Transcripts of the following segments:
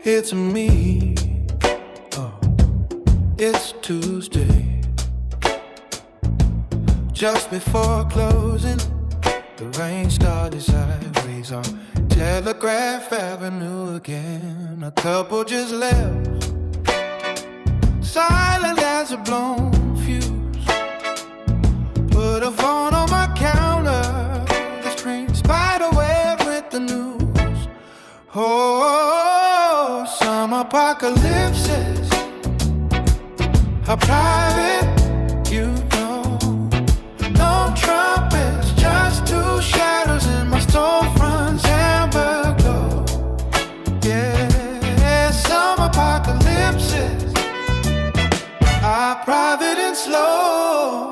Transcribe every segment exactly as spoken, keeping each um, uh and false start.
It's me. Oh, it's Tuesday. Just before closing, the rain started sideways on Telegraph Avenue again. A couple just left, silent as a blown fuse. Put a phone on my counter, the screen spider web with the news. Oh, some apocalypses are private, you know. No trumpets, just two shadows in my storefront's amber glow. Yeah, some apocalypses are private and slow.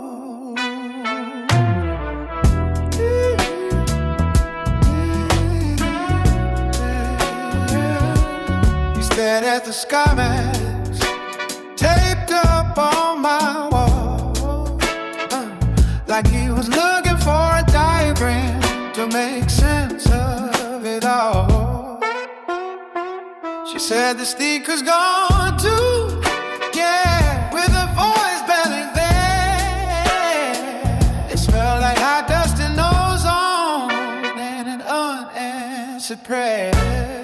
He stared at the sky maps taped up on my wall, uh, like he was looking for a diagram to make sense of it all. She said the sneaker's gone too, yeah, with a voice barely there. It smelled like hot dust and ozone and an unanswered prayer.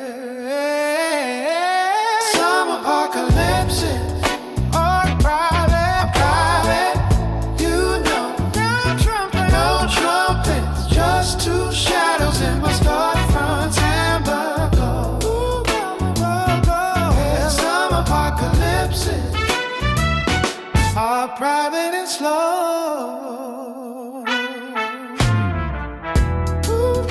Some apocalypses are private, private, you know. No trumpet, no trumpets, just two shadows in my storefront's amber glow. Yeah, some apocalypses are private and slow. Ooh, ooh,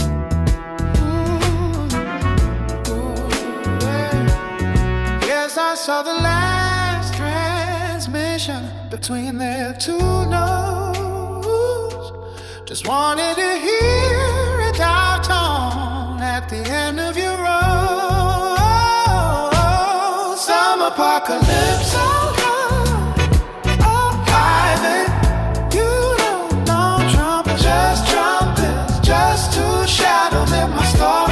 ooh, ooh, yeah. Yes, I saw the last transmission between their two notes. Just wanted to hear a dial tone at the end of your road. Some apocalypse, oh, oh, private, you know, no trumpet, just trumpets, just two shadows in my storm.